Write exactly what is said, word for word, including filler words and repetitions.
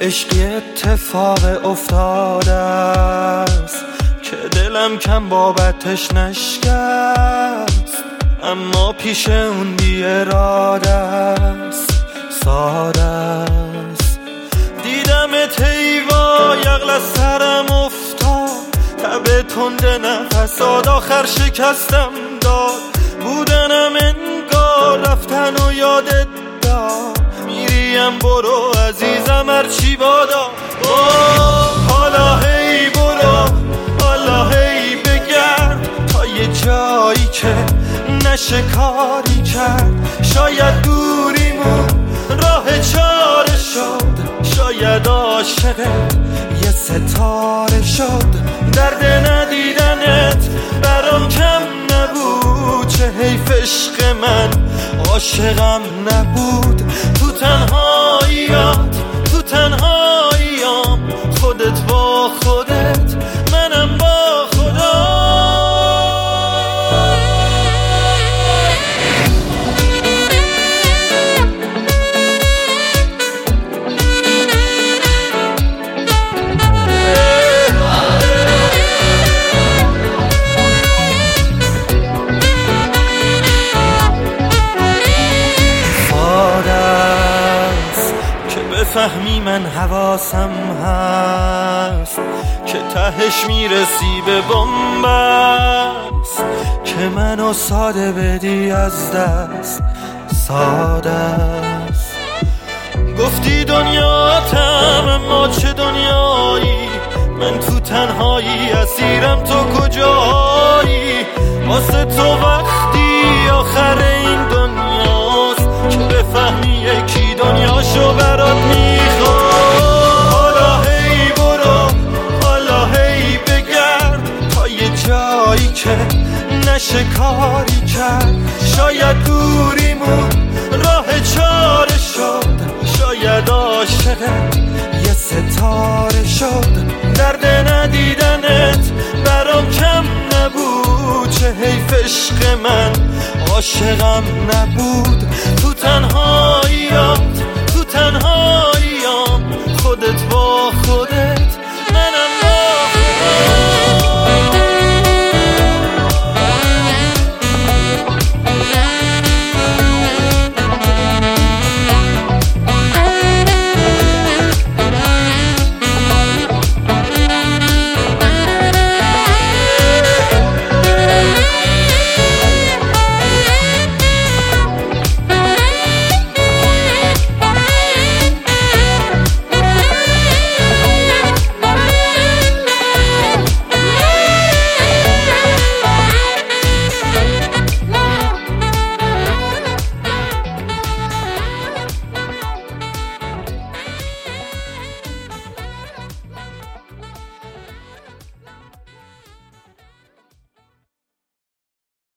عشقی اتفاق افتاده است که دلم کم بابتش نشکست، اما پیش اون بی اراده است، ساده است. دیدمت ایوا یغل از سرم افتاد، تب تند نفسات آخر شکستم داد. بودنم انگار رفتن و یادت داد، میریم برو عزیزم هرچی بادا. حالا هی برو، حالا هی بگرد تا یه جایی که نشه کاری کرد. شاید دوریمون راه چاره شد، شاید عاشقت یه ستاره شد. درد ندیدنت برام کم نبود، چه حیف عشق من عاشقم نبود. تو تنهاییات تو تنهاییام، خودت با خودت منم با خدا. فهمی من حواسم هست که تهش میرسی به بنبست، که منو ساده بدی از دست، ساده است. گفتی دنیاتم اما چه دنیایی، من تو تنهایی اسیرم تو کجایی. واسه تو وقتی آخر این دنیاست که بفهمی یکی دنیاشو برات میخواد. حالا هی برو، حالا هی بگرد تا یه جایی که نشه کاری کرد. شاید دوریمون راه چاره شد، شاید عاشقت یه ستاره شد. درد ندیدنت برام کم نبود، چه حیف عشق من عاشقم نبود. تو تنهاییات تو تنهایی